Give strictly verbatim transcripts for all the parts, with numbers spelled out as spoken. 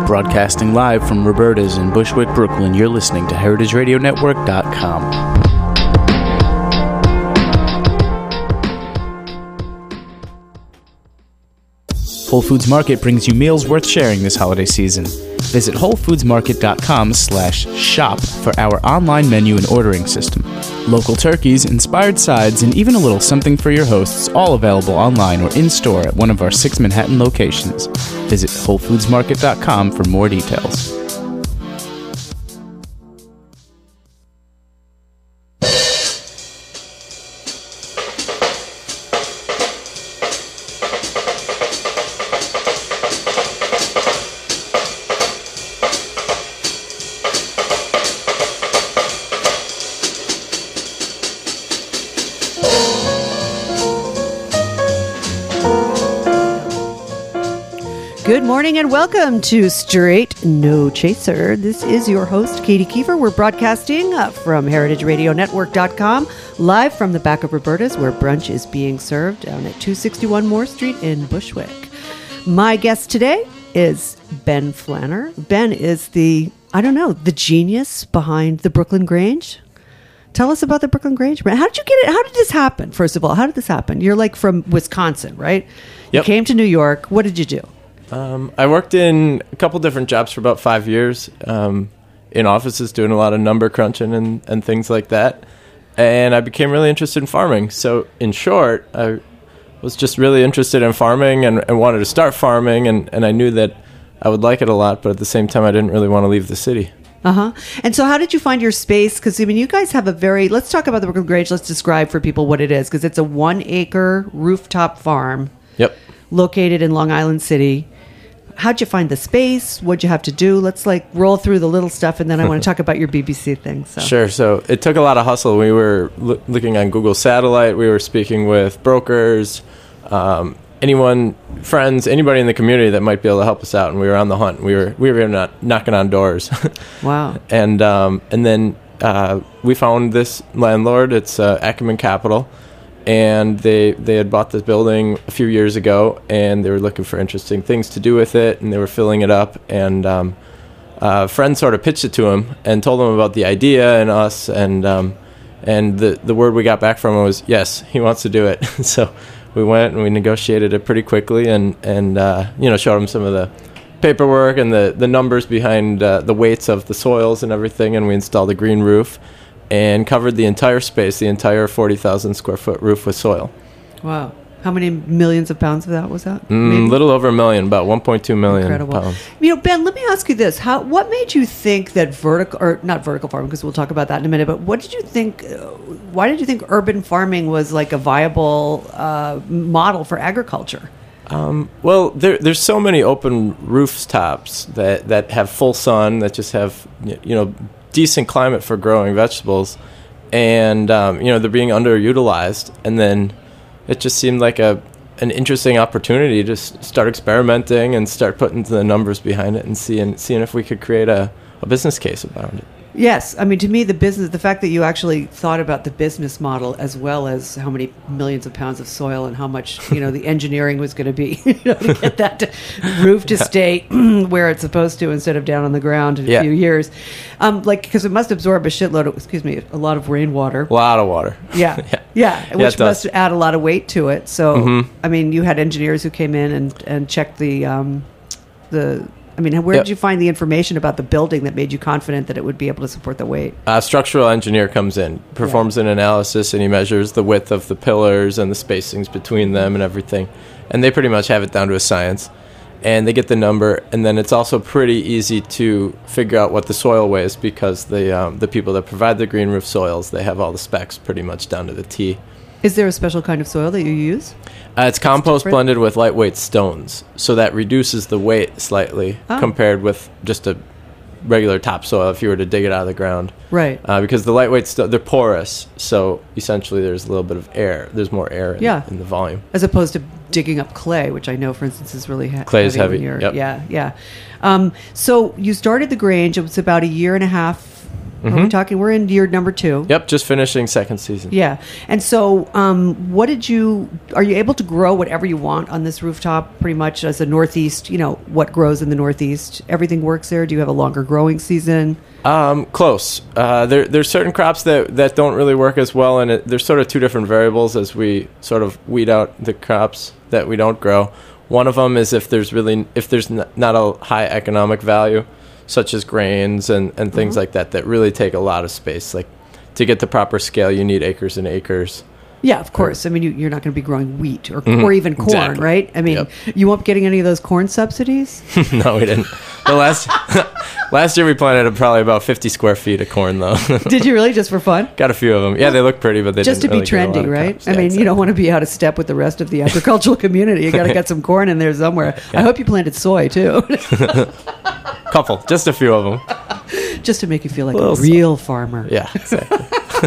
Broadcasting live from Roberta's in Bushwick, Brooklyn, you're listening to heritage radio network dot com. Whole Foods Market brings you meals worth sharing this holiday season. Visit whole foods market dot com slash shop for our online menu and ordering system. Local turkeys, inspired sides, and even a little something for your hosts, all available online or in-store at one of our six Manhattan locations. Visit whole foods market dot com for more details. Good morning and welcome to Straight No Chaser. This is your host, Katie Kiefer. We're broadcasting uh, from heritage radio network dot com, live from the back of Roberta's, where brunch is being served down at two sixty-one Moore Street in Bushwick. My guest today is Ben Flanner. Ben is the, I don't know, the genius behind the Brooklyn Grange. Tell us about the Brooklyn Grange. How did you get it? How did this happen? First of all, how did this happen? You're like from Wisconsin, right? You Yep. came to New York. What did you do? Um, I worked in a couple different jobs for about five years, um, in offices doing a lot of number crunching and, and things like that. And I became really interested in farming. So in short, I was just really interested in farming and, and wanted to start farming. And, and I knew that I would like it a lot, but at the same time, I didn't really want to leave the city. Uh-huh. And so how did you find your space? Because, I mean, you guys have a very... Let's talk about the Brooklyn Grange. Let's describe for people what it is, because it's a one-acre rooftop farm. Yep. Located in Long Island City. How'd you find the space? What'd you have to do? Let's like roll through the little stuff, and then I want to talk about your B B C thing. So. Sure. So it took a lot of hustle. We were lo- looking on Google Satellite. We were speaking with brokers, um, anyone, friends, anybody in the community that might be able to help us out. And we were on the hunt. We were we were not knocking on doors. Wow. and um, and then uh, we found this landlord. It's uh, Ackerman Capital. And they, they had bought this building a few years ago, and they were looking for interesting things to do with it, and they were filling it up. And um, a friend sort of pitched it to him and told him about the idea and us, and um, and the, the word we got back from him was, yes, he wants to do it. So we went and we negotiated it pretty quickly, and, and uh, you know, showed him some of the paperwork and the, the numbers behind uh, the weights of the soils and everything, and we installed a green roof. And covered the entire space, the entire forty thousand square foot roof with soil. Wow. How many millions of pounds of that was that? A mm, little over a million, about one point two million Incredible. pounds. You know, Ben, let me ask you this. How? What made you think that vertical, or not vertical farming, because we'll talk about that in a minute, but what did you think, uh, why did you think urban farming was like a viable uh, model for agriculture? Um, well, there, there's so many open rooftops that, that have full sun, that just have, you know, decent climate for growing vegetables, and um, you know, they're being underutilized, and then it just seemed like a an interesting opportunity to s- start experimenting and start putting the numbers behind it and seeing seeing if we could create a, a business case around it. Yes, I mean, to me, the business, the fact that you actually thought about the business model as well as how many millions of pounds of soil and how much, you know, the engineering was going to be, you know, to get that to, roof to stay where it's supposed to instead of down on the ground in a yeah. few years, um, like because it must absorb a shitload of, excuse me, a lot of rainwater. A lot of water. Yeah, yeah, yeah, which yeah, must add a lot of weight to it. So, mm-hmm. I mean, you had engineers who came in and and checked the um, the. I mean, where yep. did you find the information about the building that made you confident that it would be able to support the weight? A structural engineer comes in, performs yeah. an analysis, and he measures the width of the pillars and the spacings between them and everything. And they pretty much have it down to a science. And they get the number, and then it's also pretty easy to figure out what the soil weighs, because the um, the people that provide the green roof soils, they have all the specs pretty much down to the T. Is there a special kind of soil that you use? Uh, it's compost different? blended with lightweight stones, so that reduces the weight slightly oh. compared with just a regular topsoil if you were to dig it out of the ground. Right. Uh, because the lightweight sto- they're porous, so essentially there's a little bit of air. There's more air in, yeah. in the volume. As opposed to digging up clay, which I know, for instance, is really he- clay is heavy. heavy. When yep. Yeah, yeah. Um, so you started the Grange. It was about a year and a half Are we talking? We're in year number two. Yep, just finishing second season. Yeah. And so, um, what did you, are you able to grow whatever you want on this rooftop pretty much as a Northeast, you know, what grows in the Northeast? Everything works there? Do you have a longer growing season? Um, close. Uh, there, there's certain crops that, that don't really work as well, and it, there's sort of two different variables as we sort of weed out the crops that we don't grow. One of them is if there's really, if there's n- not a high economic value, such as grains and, and things Mm-hmm. like that, that really take a lot of space. Like, to get the proper scale, you need acres and acres. Yeah, of course. I mean, you, you're not going to be growing wheat or, Mhm. or even corn, Exactly. right? I mean, Yep. you won't be getting any of those corn subsidies? No, we didn't. The last last year we planted probably about fifty square feet of corn, though. Did you really, just for fun? Got a few of them. Yeah, they look pretty, but they Just to didn't be really get a lot trendy, of right? crops. I Yeah, mean, you exactly. don't want to be out of step with the rest of the agricultural community. You got to get some corn in there somewhere. I hope you planted soy too, Couple, just a few of them. just to make you feel like Little a real farmer. Yeah, exactly.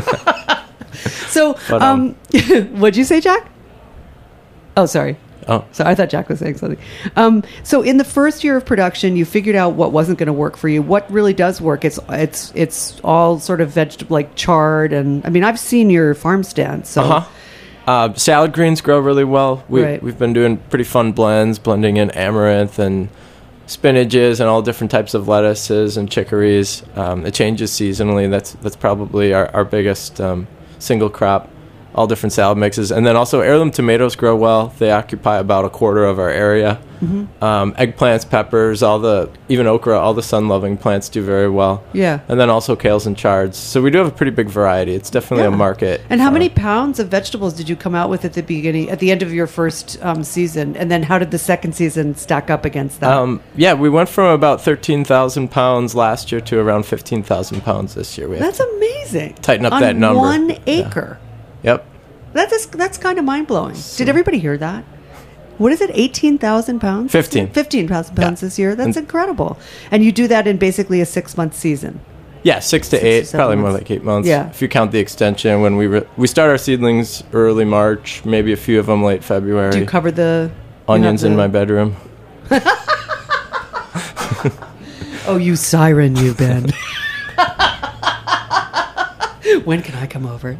So, But, um, um, what'd you say, Jack? Oh, sorry. Oh, So I thought Jack was saying something. Um, so in the first year of production, you figured out what wasn't going to work for you. What really does work? It's it's it's all sort of vegetable, like chard, and I mean, I've seen your farm stand. So uh-huh. Uh, salad greens grow really well. We, Right. We've been doing pretty fun blends, blending in amaranth and spinaches and all different types of lettuces and chicories. Um, it changes seasonally. That's that's probably our, our biggest um, single crop. All different salad mixes. And then also heirloom tomatoes grow well. They occupy about a quarter of our area. Mm-hmm. Um, eggplants, peppers, all the, even okra, all the sun-loving plants do very well. yeah. And then also kales and chards. So we do have a pretty big variety. It's definitely Yeah. a market. And how uh, many pounds of vegetables did you come out with at the beginning, at the end of your first um, season? And then how did the second season stack up against that? Um, yeah, we went from about thirteen thousand pounds last year to around fifteen thousand pounds this year. We have That's to amazing. tighten up On that number. one Yeah. acre. Yep. That is that's kind of mind blowing. Did everybody hear that? What is it? Eighteen thousand pounds. Fifteen. Fifteen thousand pounds Yeah. this year. That's And- incredible. And you do that in basically a six month season. Yeah, six to Six to eight, seven probably more months. like eight months. Yeah. If you count the extension, when we re- we start our seedlings early March, maybe a few of them late February. Do you cover the you Onions have in the- my bedroom. Oh, you siren, you Ben. When can I come over?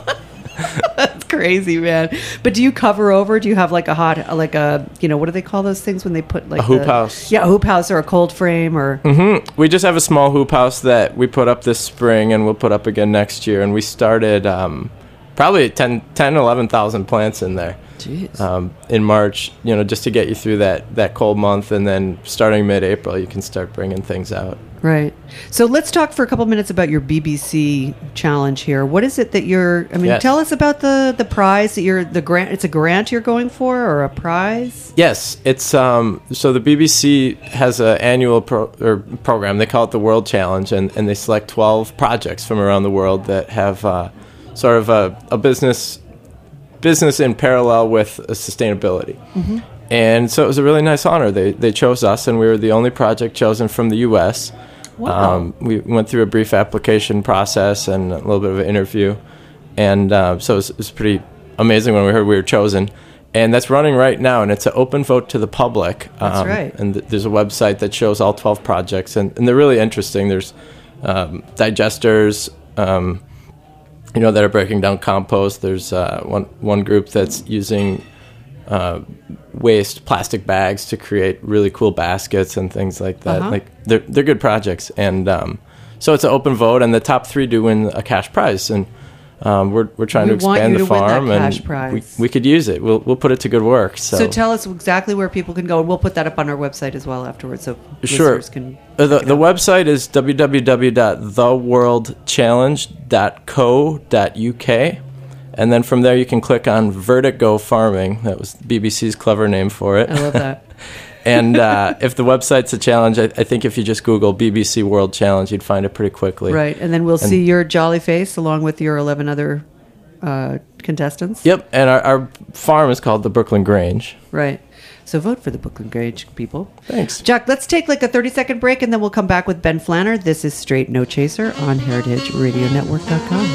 That's crazy, man. But do you cover over? Do you have like a hot, like a, you know, what do they call those things when they put like A hoop the- house. Yeah, a hoop house or a cold frame or. hmm We just have a small hoop house that we put up this spring and we'll put up again next year. And we started um, probably ten, ten, eleven thousand plants in there Jeez. um, in March, you know, just to get you through that, that cold month. And then starting mid-April, you can start bringing things out. Right. So let's talk for a couple minutes about your B B C challenge here. What is it that you're? I mean, Yes. tell us about the the prize that you're the grant. It's a grant you're going for, or a prize? Yes, it's um. So the B B C has an annual pro- or program. They call it the World Challenge, and, and they select twelve projects from around the world that have uh, sort of a, a business business in parallel with uh, sustainability. Mm-hmm. And so it was a really nice honor. They they chose us, and we were the only project chosen from the U S. Wow. Um, we went through a brief application process and a little bit of an interview, and uh, so it was, it was pretty amazing when we heard we were chosen. And that's running right now, and it's an open vote to the public. That's Um, right. And th- there's a website that shows all twelve projects, and, and they're really interesting. There's um, digesters, um, you know, that are breaking down compost. There's uh, one one group that's using uh, waste plastic bags to create really cool baskets and things like that. Uh-huh. Like they're they're good projects, and um, so it's an open vote, and the top three do win a cash prize, and um, we're we're trying We to want expand you the to win that farm, cash and prize. we we could use it. We'll we'll put it to good work. So, So tell us exactly where people can go, and we'll put that up on our website as well afterwards, so Sure. listeners can. Uh, the check it the out. website is w w w dot the world challenge dot co dot u k. And then from there, you can click on Vertigo Farming. That was B B C's clever name for it. I love that. And uh, if the website's a challenge, I, I think if you just Google B B C World Challenge, you'd find it pretty quickly. Right, and then we'll And- see your jolly face along with your eleven other uh, contestants. Yep. And our, our farm is called the Brooklyn Grange. Right. So vote for the Brooklyn Grange, people. Thanks. Jack, let's take like a thirty second break, and then we'll come back with Ben Flanner. This is Straight No Chaser on heritage radio network dot com.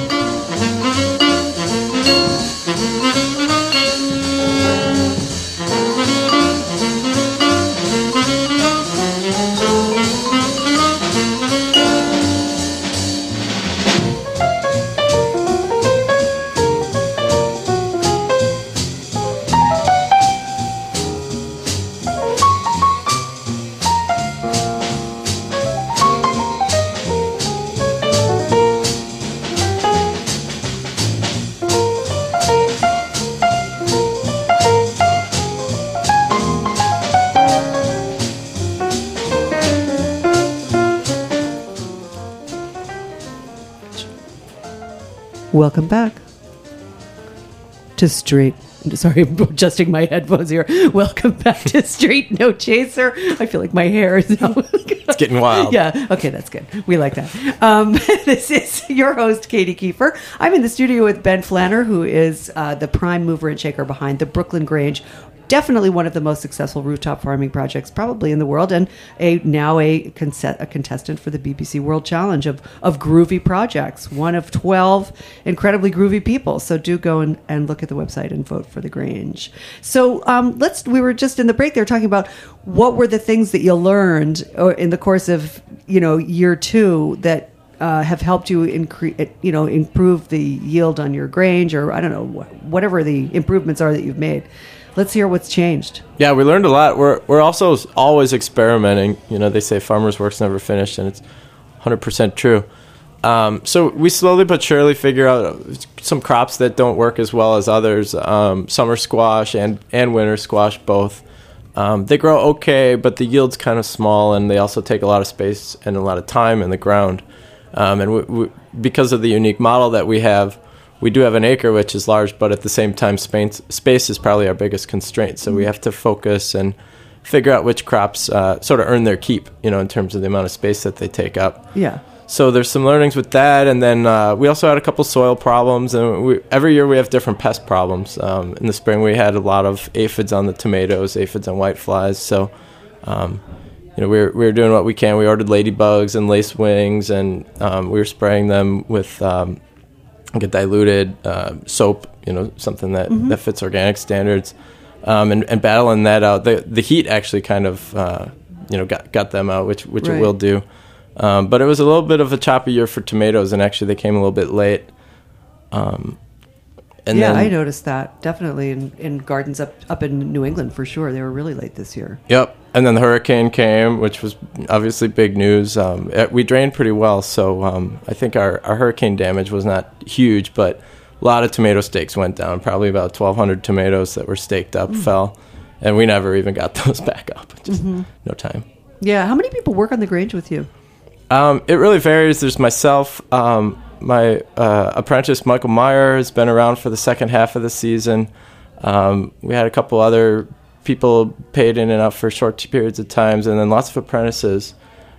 Welcome back to Straight. Sorry, I'm adjusting my headphones here. Welcome back to Straight No Chaser. I feel like my hair is now. It's getting wild. Yeah. Okay, that's good. We like that. Um, this is your host, Katie Kiefer. I'm in the studio with Ben Flanner, who is uh, the prime mover and shaker behind the Brooklyn Grange. Definitely one of the most successful rooftop farming projects probably in the world, and a now a, conce- a contestant for the B B C World Challenge of, of groovy projects, one of twelve incredibly groovy people. So do go and, and look at the website and vote for the Grange. So um, let's. We were just in the break there talking about what were the things that you learned in the course of you know year two that uh, have helped you increase you know improve the yield on your Grange, or I don't know whatever the improvements are that you've made. Let's hear what's changed. Yeah, we learned a lot. We're we're also always experimenting. You know, they say farmers' work's never finished, and it's one hundred percent true. Um, so we slowly but surely figure out some crops that don't work as well as others. Um, summer squash and, and winter squash both. Um, they grow okay, but the yield's kind of small, and they also take a lot of space and a lot of time in the ground. Um, and we, we, because of the unique model that we have, we do have an acre, which is large, but at the same time, space, space is probably our biggest constraint. So we have to focus and figure out which crops uh, sort of earn their keep, you know, in terms of the amount of space that they take up. Yeah. So there's some learnings with that. And then uh, we also had a couple soil problems. And we, every year we have different pest problems. Um, in the spring, we had a lot of aphids on the tomatoes, aphids on whiteflies. So, um, you know, we were, we were doing what we can. We ordered ladybugs and lacewings, and um, we were spraying them with... Um, get diluted uh, soap, you know, something that, mm-hmm. that fits organic standards, um, and, and battling that out. The the heat actually kind of, uh, you know, got got them out, which which right. it will do. Um, but it was a little bit of a choppy year for tomatoes, and actually they came a little bit late. Um, and yeah, then, I noticed that, definitely, in, in gardens up, up in New England, for sure. They were really late this year. Yep. And then the hurricane came, which was obviously big news. Um, it, we drained pretty well, so um, I think our, our hurricane damage was not huge, but a lot of tomato stakes went down. Probably about twelve hundred tomatoes that were staked up mm. fell, and we never even got those back up. Just mm-hmm. no time. Yeah. How many people work on the Grange with you? Um, it really varies. There's myself. Um, my uh, apprentice, Michael Meyer, has been around for the second half of the season. Um, we had a couple other people paid in and out for short periods of times, and then lots of apprentices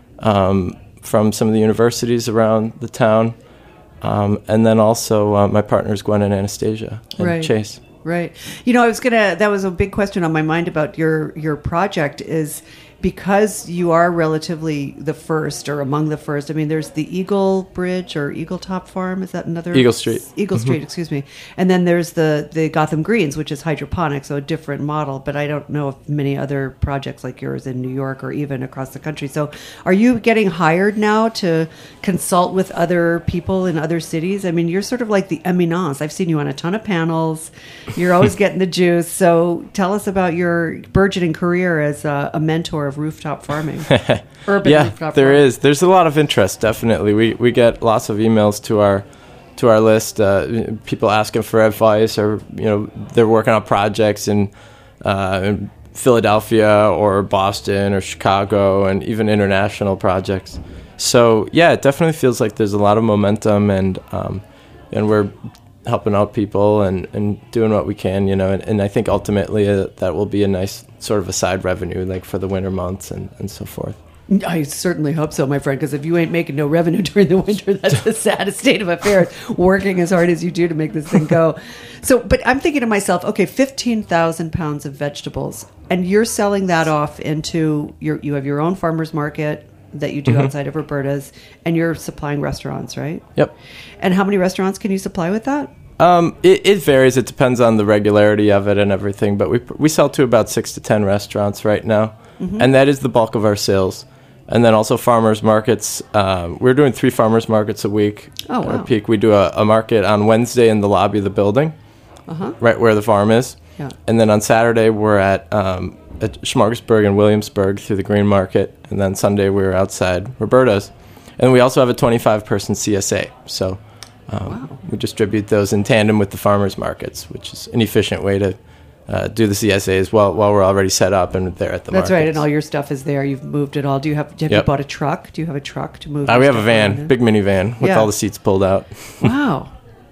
um, from some of the universities around the town. Um, and then also uh, my partners, Gwen and Anastasia and right. Chase. Right. You know, I was going to, that was a big question on my mind about your, your project is because you are relatively the first or among the first. I mean, there's the Eagle Bridge or Eagle Top Farm. Is that another? Eagle Street. Eagle Street, mm-hmm. excuse me. And then there's the, the Gotham Greens, which is hydroponic, so a different model. But I don't know if many other projects like yours in New York or even across the country. So are you getting hired now to consult with other people in other cities? I mean, you're sort of like the eminence. I've seen you on a ton of panels. You're always getting the juice. So tell us about your burgeoning career as a, a mentor of rooftop farming. Urban yeah, rooftop there farming. is. There's a lot of interest, definitely. We we get lots of emails to our to our list, uh, people asking for advice, or you know they're working on projects in, uh, in Philadelphia or Boston or Chicago, and even international projects. So yeah, it definitely feels like there's a lot of momentum, and um, and we're helping out people and, and doing what we can, you know, and, and I think ultimately uh, that will be a nice sort of a side revenue, like for the winter months and, and so forth. I certainly hope so, my friend, because if you ain't making no revenue during the winter, that's the saddest state of affairs, working as hard as you do to make this thing go. So, but I'm thinking to myself, okay, fifteen thousand pounds of vegetables, and you're selling that off into, your, you have your own farmer's market that you do mm-hmm. outside of Roberta's, and you're supplying restaurants, right? Yep. And how many restaurants can you supply with that? Um, it, it varies. It depends on the regularity of it and everything, but we we sell to about six to ten restaurants right now, mm-hmm. and that is the bulk of our sales. And then also farmers markets. Um, we're doing three farmers markets a week. Oh, wow. At our peak. We do a, a market on Wednesday in the lobby of the building, uh-huh. right where the farm is. Yeah. And then on Saturday, we're at... Um, at Schmarksburg and Williamsburg through the Green Market, and then Sunday we were outside Roberta's. And we also have a twenty-five person C S A, so um, wow. we distribute those in tandem with the farmers markets, which is an efficient way to uh, do the C S As while while we're already set up and there at the That's markets. right, and all your stuff is there. You've moved it all. Do you have, have yep. you bought a truck? Do you have a truck to move? Uh, we have a van, big minivan with yeah. all the seats pulled out. Wow.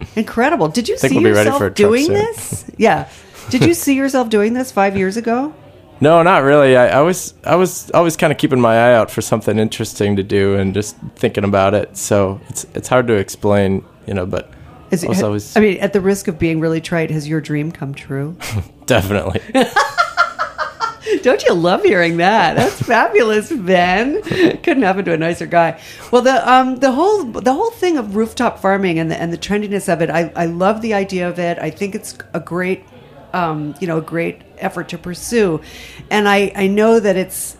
Incredible. Did you think see we'll be ready yourself for a truck doing soon. this? Yeah. Did you see yourself doing this five years ago? No, not really. I, I was I was always kind of keeping my eye out for something interesting to do and just thinking about it. So it's it's hard to explain, you know, but Is I was it, always I mean, at the risk of being really trite, has your dream come true? definitely. Don't you love hearing that? That's fabulous, Ben. Couldn't happen to a nicer guy. Well, the um the whole the whole thing of rooftop farming and the and the trendiness of it, I, I love the idea of it. I think it's a great um you know a great effort to pursue, and I I know that it's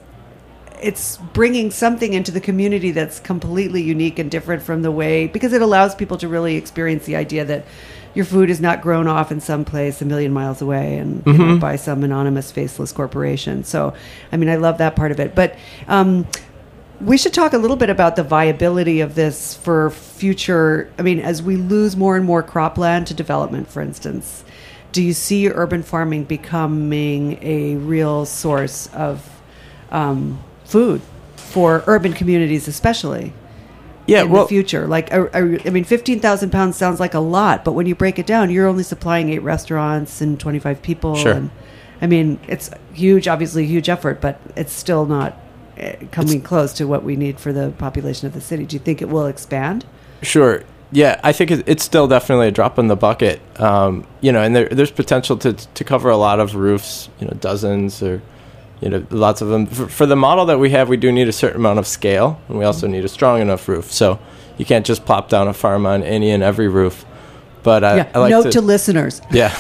it's bringing something into the community that's completely unique and different from the way, because it allows people to really experience the idea that your food is not grown off in some place a million miles away and you know, by some anonymous faceless corporation. So, I mean, I love that part of it. But um, we should talk a little bit about the viability of this for future. I mean, as we lose more and more cropland to development, for instance, do you see urban farming becoming a real source of um, food for urban communities, especially? Yeah, in well, the future, like I, I, I mean, fifteen thousand pounds sounds like a lot, but when you break it down, you're only supplying eight restaurants and twenty-five people. Sure. And, I mean, it's huge, obviously a huge effort, but it's still not uh, coming It's- close to what we need for the population of the city. Do you think it will expand? Sure. Yeah, I think it- it's still definitely a drop in the bucket. Um, you know, and there, there's potential to to cover a lot of roofs. You know, dozens or you know, lots of them. For, for the model that we have, we do need a certain amount of scale, and we also need a strong enough roof. So you can't just plop down a farm on any and every roof. But I, yeah. I like Note to, to listeners. yeah,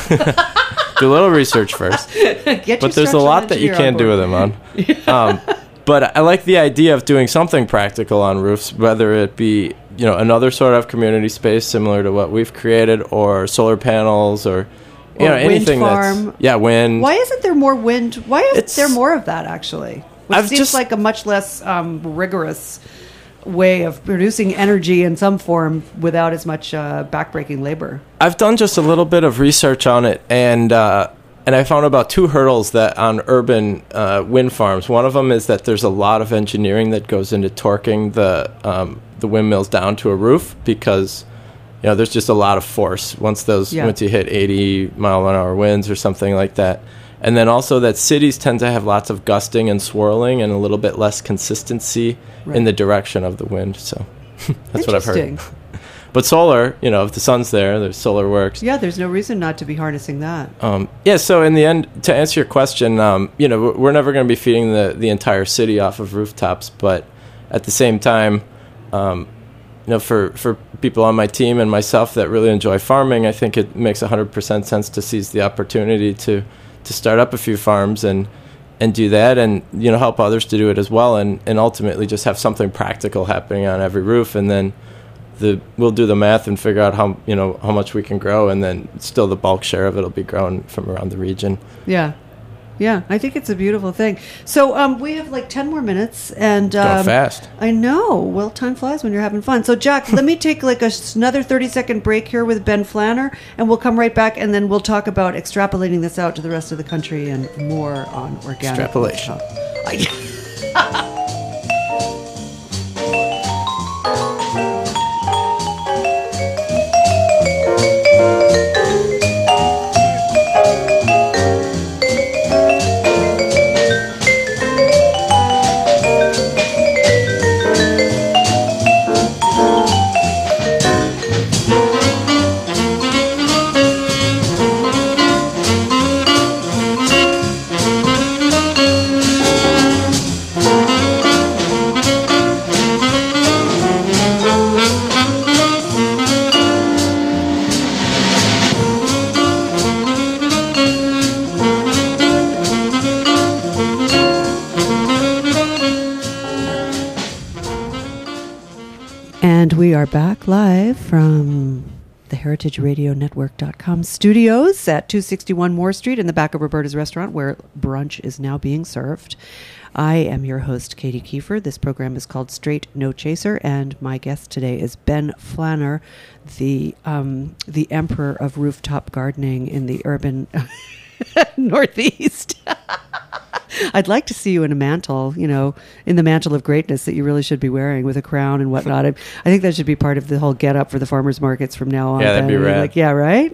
do a little research first. Get your But there's a structural lot that you engineer can't on do with board. them on. Um, but I like the idea of doing something practical on roofs, whether it be you know another sort of community space similar to what we've created, or solar panels, or you Or know wind anything farm. that's yeah wind. Why isn't there more wind? Why isn't It's- there more of that, actually? Which I've seems just- like a much less um, rigorous way of producing energy in some form without as much uh, backbreaking labor. I've done just a little bit of research on it, and uh, and I found about two hurdles that on urban uh, wind farms. One of them is that there's a lot of engineering that goes into torquing the um, the windmills down to a roof, because you know there's just a lot of force once those Yeah. once you hit eighty mile an hour winds or something like that. And then also that cities tend to have lots of gusting and swirling and a little bit less consistency Right. in the direction of the wind. So that's what I've heard. Interesting. But solar, you know, if the sun's there, there's solar works. Yeah, there's no reason not to be harnessing that. Um, yeah, so in the end, to answer your question, um, you know, we're- we're never going to be feeding the, the entire city off of rooftops, but at the same time, um, you know, for, for people on my team and myself that really enjoy farming, I think it makes one hundred percent sense to seize the opportunity to, to start up a few farms and, and do that, and, you know, help others to do it as well, and, and ultimately just have something practical happening on every roof, and then the we'll do the math and figure out how you know how much we can grow, and then still the bulk share of it will be grown from around the region. Yeah. Yeah, I think it's a beautiful thing. So um, we have like ten more minutes. and Going um, fast. I know. Well, time flies when you're having fun. So, Jack, let me take like a, s- another thirty-second break here with Ben Flanner, and we'll come right back, and then we'll talk about extrapolating this out to the rest of the country and more on organic. Extrapolation. And we are back live from the heritage radio network dot com studios at two sixty-one Moore Street in the back of Roberta's Restaurant, where brunch is now being served. I am your host, Katie Kiefer. This program is called Straight No Chaser, and my guest today is Ben Flanner, the um, the emperor of rooftop gardening in the urban Northeast. I'd like to see you in a mantle, you know, in the mantle of greatness that you really should be wearing with a crown and whatnot. I, I think that should be part of the whole get up for the farmers markets from now on. Yeah, that'd be Ben. rad. Like, yeah, right?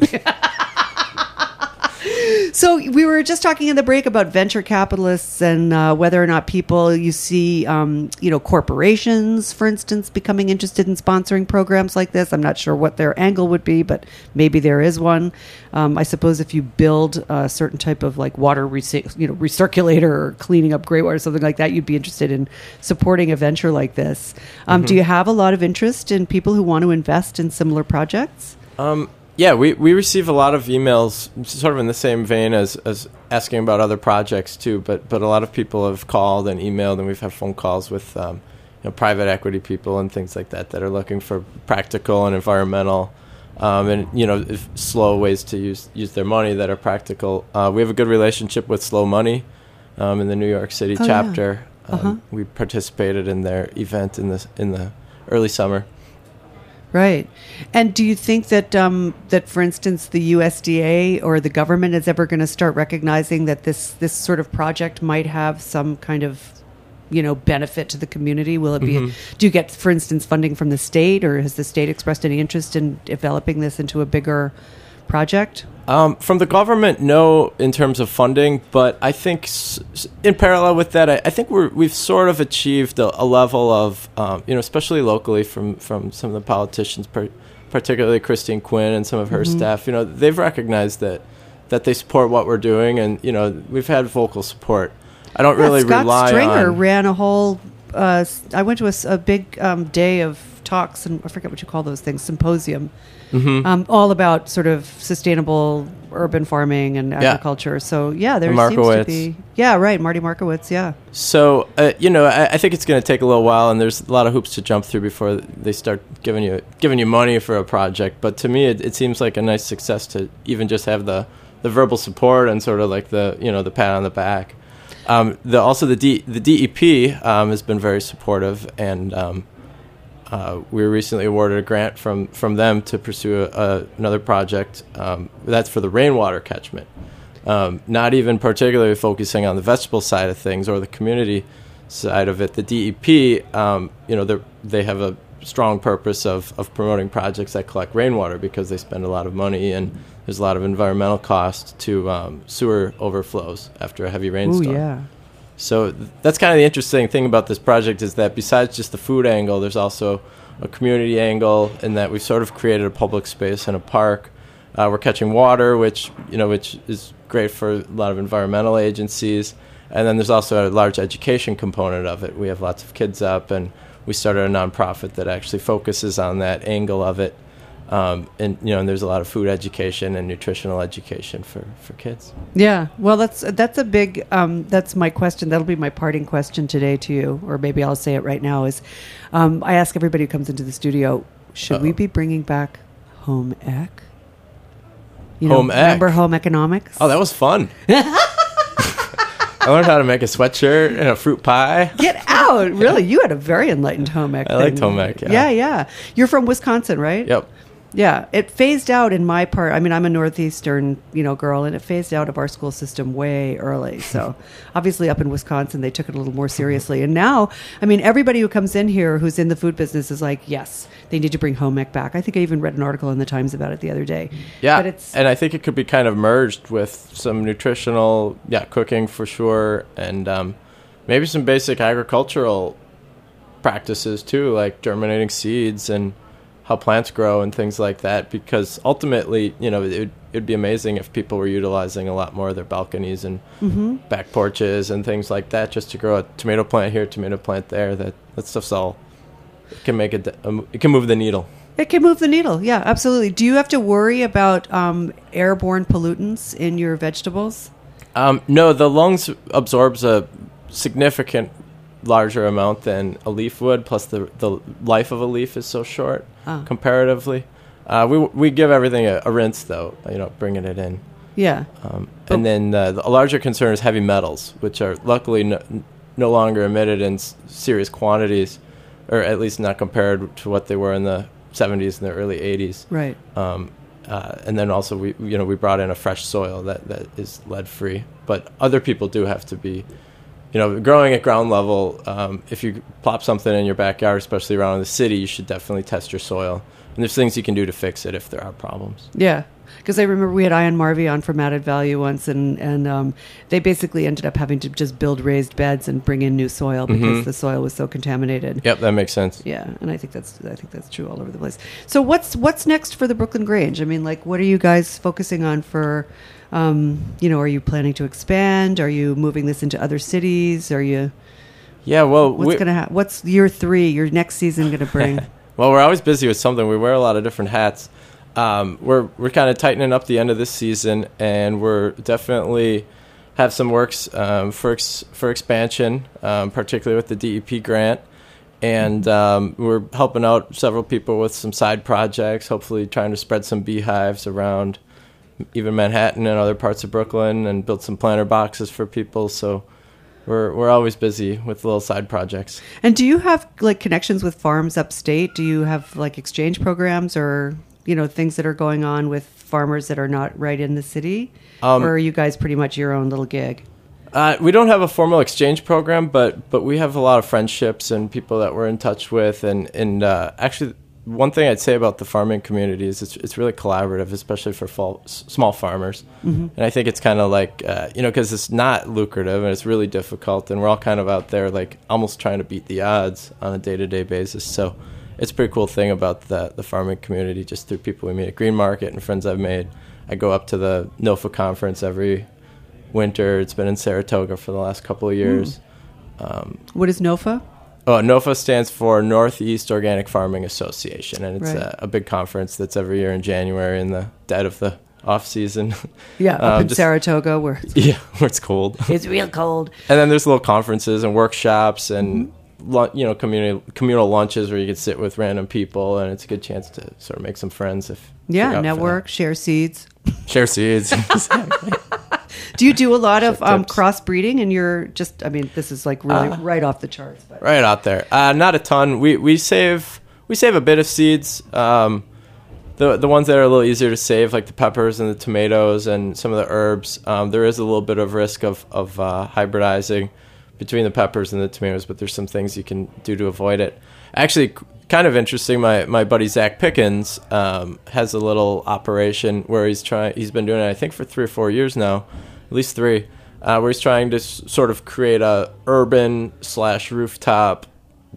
So we were just talking in the break about venture capitalists and uh, whether or not people you see, um, you know, corporations, for instance, becoming interested in sponsoring programs like this. I'm not sure what their angle would be, but maybe there is one. Um, I suppose if you build a certain type of like water, rec- you know, recirculator or cleaning up gray water, something like that, you'd be interested in supporting a venture like this. Um, Mm-hmm. Do you have a lot of interest in people who want to invest in similar projects? Um, yeah, we, we receive a lot of emails, sort of in the same vein as, as asking about other projects too. But but a lot of people have called and emailed, and we've had phone calls with um, you know, private equity people and things like that that are looking for practical and environmental um, and you know if slow ways to use use their money that are practical. Uh, we have a good relationship with Slow Money um, in the New York City Oh, yeah. chapter. Uh-huh. Um, we participated in their event in the in the early summer. Right. And do you think that, um, that for instance, the U S D A or the government is ever going to start recognizing that this, this sort of project might have some kind of, you know, benefit to the community? Will it be, Mm-hmm. do you get, for instance, funding from the state, or has the state expressed any interest in developing this into a bigger project? Um, from the government, no, in terms of funding, but I think s- s- in parallel with that, I, I think we're, we've sort of achieved a, a level of, um, you know, especially locally from, from some of the politicians, per, particularly Christine Quinn and some of her Mm-hmm. staff, you know, they've recognized that, that they support what we're doing, and, you know, we've had vocal support. I don't really Scott rely Stringer on... ran a whole, uh, s- I went to a, s- a big um, day of talks, and I forget what you call those things, symposium, Mhm. um, all about sort of sustainable urban farming and Yeah. agriculture. So yeah, there And seems to Markowitz. be, yeah, right, Marty Markowitz, yeah. So, uh, you know, I, I think it's going to take a little while, and there's a lot of hoops to jump through before they start giving you giving you money for a project. But to me, it, it seems like a nice success to even just have the, the verbal support and sort of like the, you know, the pat on the back. Um, the also the D, the D E P um, has been very supportive, and um, uh, we were recently awarded a grant from, from them to pursue a, a, another project um, that's for the rainwater catchment. Um, not even particularly focusing on the vegetable side of things or the community side of it. The D E P, um, you know, they have a strong purpose of, of promoting projects that collect rainwater because they spend a lot of money, and there's a lot of environmental cost to um, sewer overflows after a heavy Ooh, rainstorm. yeah. So th- that's kind of the interesting thing about this project, is that besides just the food angle, there's also a community angle, in that we've sort of created a public space and a park. Uh, we're catching water, which you know, which is great for a lot of environmental agencies. And then there's also a large education component of it. We have lots of kids up, and we started a nonprofit that actually focuses on that angle of it. Um, and you know, and there's a lot of food education and nutritional education for, for kids. Yeah, well, that's that's a big. Um, that's my question. That'll be my parting question today to you, or maybe I'll say it right now. Is um, I ask everybody who comes into the studio, should we Uh-oh. be bringing back home ec? You know, Home ec? remember home economics? Oh, that was fun. I learned how to make a sweatshirt and a fruit pie. Get out! Really, you had a very enlightened home ec. I liked thing. home ec, yeah. yeah, yeah. You're from Wisconsin, right? Yep. Yeah, it phased out in my part. I mean, I'm a northeastern, you know, girl, and it phased out of our school system way early. So, obviously, up in Wisconsin, they took it a little more seriously. And now, I mean, everybody who comes in here who's in the food business is like, yes, they need to bring home ec back. I think I even read an article in the Times about it the other day. Yeah, but it's and I think it could be kind of merged with some nutritional, yeah, cooking for sure, and um, maybe some basic agricultural practices too, like germinating seeds and how plants grow and things like that, because ultimately, you know, it would be amazing if people were utilizing a lot more of their balconies and mm-hmm. back porches and things like that just to grow a tomato plant here, tomato plant there. That that stuff's all, it can make it, um, it can move the needle. It can move the needle. Yeah, absolutely. Do you have to worry about um, airborne pollutants in your vegetables? Um, no, the lungs absorbs a significant larger amount than a leaf would, plus the the life of a leaf is so short Ah. comparatively. Uh, we we give everything a, a rinse, though, you know, bringing it in. Yeah. Um, Oh. and then uh, the, a larger concern is heavy metals, which are luckily no, no longer emitted in s- serious quantities, or at least not compared to what they were in the seventies and the early eighties. Right. Um, uh, and then also we you know we brought in a fresh soil that, that is lead free, but other people do have to be you know, growing at ground level, um, if you plop something in your backyard, especially around the city, you should definitely test your soil. And there's things you can do to fix it if there are problems. Yeah. Because I remember we had Ian Marvey on from Added Value once, and, and um, they basically ended up having to just build raised beds and bring in new soil because Mm-hmm. the soil was so contaminated. Yep, that makes sense. Yeah, and I think that's I think that's true all over the place. So what's what's next for the Brooklyn Grange? I mean, like, what are you guys focusing on for? Um, you know, are you planning to expand? Are you moving this into other cities? Are you? Yeah, well, What's we- gonna ha- What's year three? Your next season gonna bring? Well, we're always busy with something. We wear a lot of different hats. Um, we're we're kind of tightening up the end of this season, and we're definitely have some works um, for ex- for expansion, um, particularly with the D E P grant, and um, we're helping out several people with some side projects. Hopefully, trying to spread some beehives around even Manhattan and other parts of Brooklyn, and build some planter boxes for people. So. We're we're always busy with little side projects. And do you have like connections with farms upstate? Do you have like exchange programs or you know things that are going on with farmers that are not right in the city, Um, or are you guys pretty much your own little gig? Uh, we don't have a formal exchange program, but but we have a lot of friendships and people that we're in touch with. And and uh, actually, one thing I'd say about the farming community is it's it's really collaborative, especially for fall, s- small farmers. Mm-hmm. And I think it's kind of like uh, you know because it's not lucrative and it's really difficult, and we're all kind of out there like almost trying to beat the odds on a day to day basis. So it's a pretty cool thing about the the farming community, just through people we meet at Green Market and friends I've made. I go up to the NOFA conference every winter. It's been in Saratoga for the last couple of years. Mm. Um, What is NOFA? oh, NOFA stands for Northeast Organic Farming Association, and it's Right. a, a big conference that's every year in January in the dead of the off season. Yeah, up Um, in just- Saratoga where it's, yeah, where it's cold. it's real cold. And then there's little conferences and workshops and Mm-hmm. lu- you know community communal lunches where you can sit with random people, and it's a good chance to sort of make some friends if if you're Yeah, up for network, share seeds. that. Share seeds. Do you do a lot of Share um, tips. crossbreeding? And you're just, I mean, this is like really Uh, right off the charts. But. Right out there. Uh, not a ton. We we save we save a bit of seeds. Um, the the ones that are a little easier to save, like the peppers and the tomatoes and some of the herbs. Um, there is a little bit of risk of of uh, hybridizing between the peppers and the tomatoes, but there's some things you can do to avoid it. Actually, c- kind of interesting. My my buddy Zach Pickens um, has a little operation where he's trying. He's been doing it, I think, for three or four years now, at least three. Uh, where he's trying to s- sort of create a urban slash rooftop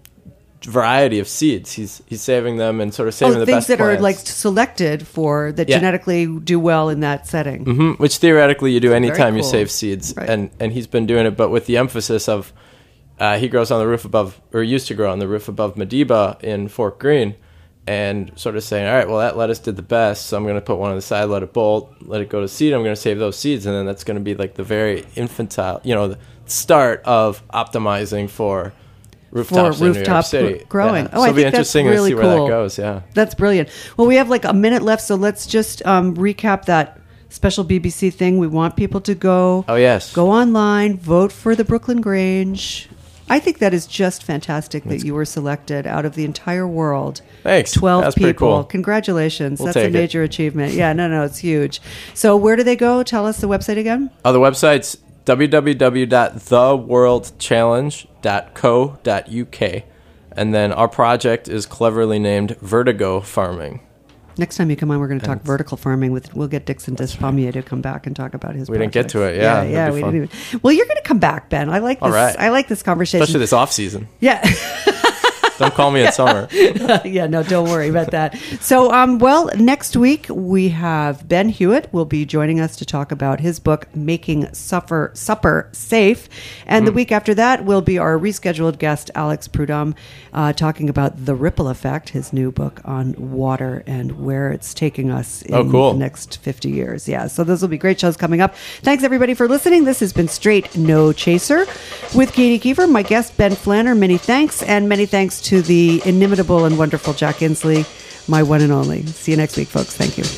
variety of seeds. He's he's saving them and sort of saving Oh, the things best that are plants. like selected for that Yeah. genetically do well in that setting. hmm Which theoretically you do anytime you cool. save seeds, Right. and and he's been doing it, but with the emphasis of uh, he grows on the roof above, or used to grow on the roof above Madiba in Fort Greene, and sort of saying, all right, well that lettuce did the best, so I'm going to put one on the side, let it bolt, let it go to seed. I'm going to save those seeds, and then that's going to be like the very infantile, you know, the start of optimizing for rooftops For in New York rooftop City. gr- growing. Yeah. Oh, so I it'll be think that's interesting really to see where cool. that goes. Yeah. That's brilliant. Well, we have like a minute left, so let's just um, recap that special B B C thing. We want people to go Oh yes. go online, vote for the Brooklyn Grange. I think that is just fantastic that you were selected out of the entire world. Thanks. twelve That's people. pretty cool. Congratulations. We'll That's a take it. major achievement. Yeah, no, no, it's huge. So where do they go? Tell us the website again. Oh, the website's w w w dot the world challenge dot co dot u k. And then our project is cleverly named Vertigo Farming. Next time you come on, we're going to talk And- vertical farming with. We'll get Dixon Despommier to come back and talk about his. We didn't get projects. to it, yeah, yeah, that'd yeah. be We fun. didn't even. Well, you're going to come back, Ben. I like this. All right. I like this conversation. Especially this off season. yeah. Don't call me in summer. yeah, no, don't worry about that. So, um, well, next week we have Ben Hewitt will be joining us to talk about his book, Making Supper, Supper Safe. And the week after that will be our rescheduled guest, Alex Prudhomme, uh, talking about The Ripple Effect, his new book on water and where it's taking us in Oh, cool. the next fifty years. Yeah, so those will be great shows coming up. Thanks, everybody, for listening. This has been Straight No Chaser with Katie Kiefer, my guest, Ben Flanner. Many thanks, and many thanks to the inimitable and wonderful Jack Inslee, my one and only. See you next week, folks. Thank you.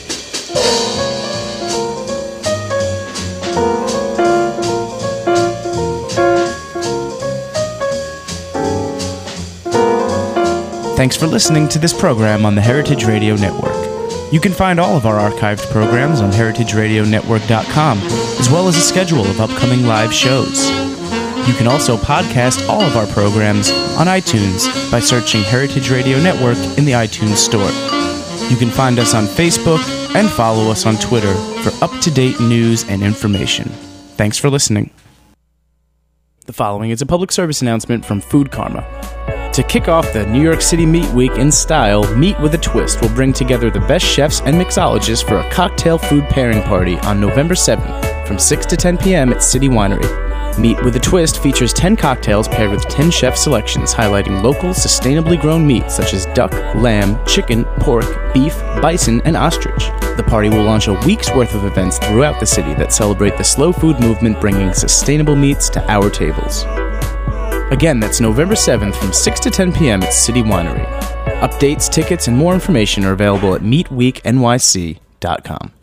Thanks for listening to this program on the Heritage Radio Network. You can find all of our archived programs on heritage radio network dot com, as well as a schedule of upcoming live shows. You can also podcast all of our programs on iTunes by searching Heritage Radio Network in the iTunes Store. You can find us on Facebook and follow us on Twitter for up-to-date news and information. Thanks for listening. The following is a public service announcement from Food Karma. To kick off the New York City Meat Week in style, Meat with a Twist will bring together the best chefs and mixologists for a cocktail food pairing party on November seventh from six to ten p.m. at City Winery. Meat with a Twist features ten cocktails paired with ten chef selections highlighting local, sustainably grown meats such as duck, lamb, chicken, pork, beef, bison, and ostrich. The party will launch a week's worth of events throughout the city that celebrate the slow food movement bringing sustainable meats to our tables. Again, that's November seventh from six to ten p.m. at City Winery. Updates, tickets, and more information are available at meat week N Y C dot com.